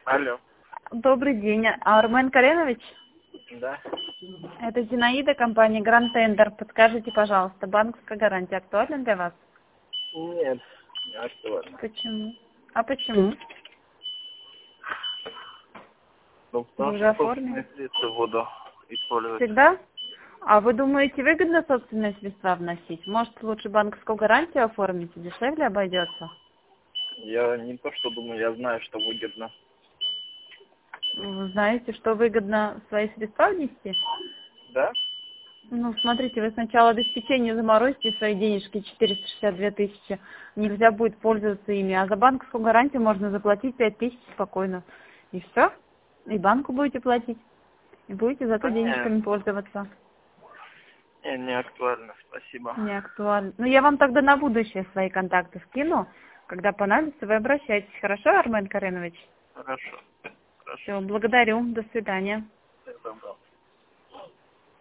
Алло. Добрый день, Армен Каренович. Да. Это Зинаида, компания Grand Tender. Подскажите, пожалуйста, банковская гарантия актуальна для вас? Нет, не актуально. Почему? А почему? Ну, Вы потому уже что собственные оформили? средства буду использовать. Всегда? А вы думаете, выгодно собственные средства вносить? Может, лучше банковскую гарантию оформить, дешевле обойдется? Я не то что думаю, я знаю, что выгодно. Вы знаете, что выгодно свои средства внести? Да? Ну, смотрите, вы сначала обеспечение заморозите свои денежки, 462 тысячи, нельзя будет пользоваться ими, а за банковскую гарантию можно заплатить 5 тысяч спокойно. И все, и банку будете платить, и будете зато Да не, денежками пользоваться. не актуально, спасибо. Не актуально. Ну, я вам тогда на будущее свои контакты скину, когда понадобится, вы обращайтесь. Хорошо, Армен Каренович? Хорошо. Хорошо. Все, благодарю, до свидания.